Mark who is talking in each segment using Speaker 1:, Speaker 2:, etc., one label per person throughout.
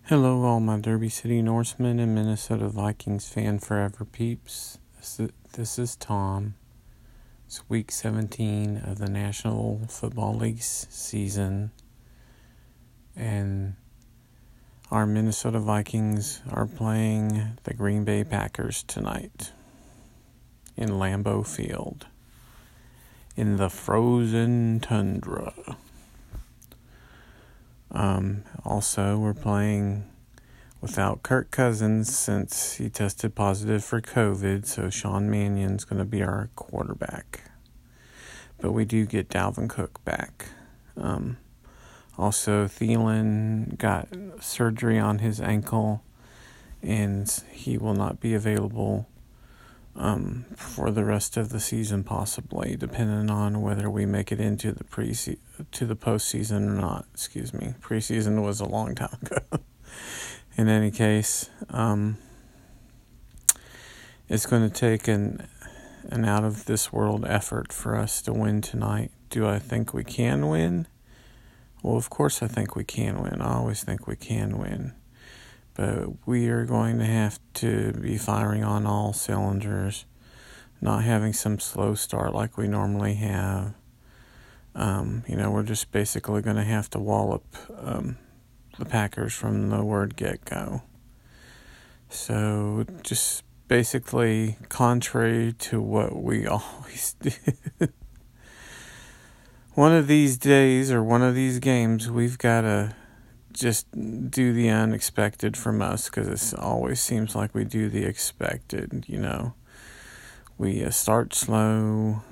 Speaker 1: Hello, all my Derby City Norsemen and Minnesota Vikings fan forever peeps. This is Tom. It's week 17 of the National Football League season, and our Minnesota Vikings are playing the Green Bay Packers tonight in Lambeau Field in the frozen tundra. Also, we're playing without Kirk Cousins since he tested positive for COVID, so Sean Mannion's going to be our quarterback. But we do get Dalvin Cook back. Also, Thielen got surgery on his ankle, and he will not be available for the rest of the season, possibly, depending on whether we make it into the postseason or not. Preseason was a long time ago. In any case, it's going to take an out of this world effort for us to win tonight. Do I think we can win? Well, of course I think we can win. I always think we can win. But we are going to have to be firing on all cylinders, not having some slow start like we normally have. We're just basically going to have to wallop the Packers from the word get-go. So just basically contrary to what we always do. One of these days or one of these games, we've got to just do the unexpected from us, because it always seems like we do the expected. We start slow,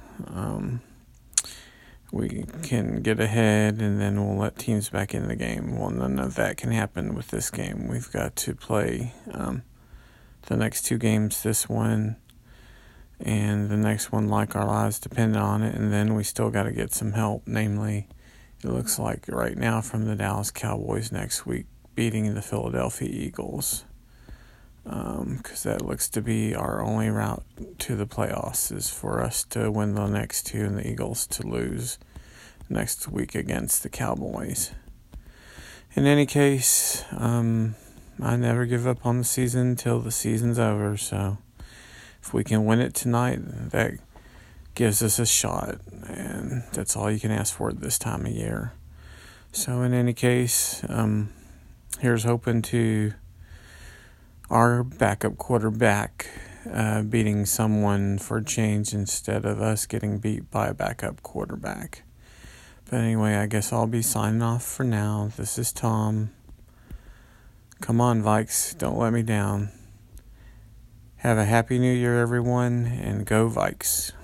Speaker 1: we can get ahead, and then we'll let teams back in the game. Well, none of that can happen with this game. We've got to play the next two games, this one and the next one, like our lives depend on it, and then we still got to get some help, namely, it looks like right now, from the Dallas Cowboys next week beating the Philadelphia Eagles, because that looks to be our only route to the playoffs, is for us to win the next two and the Eagles to lose next week against the Cowboys. In any case, I never give up on the season until the season's over, so if we can win it tonight, that gives us a shot, and that's all you can ask for at this time of year. So in any case, here's hoping to our backup quarterback beating someone for a change instead of us getting beat by a backup quarterback. But anyway, I guess I'll be signing off for now. This is Tom. Come on, Vikes, don't let me down. Have a happy new year, everyone, and go Vikes.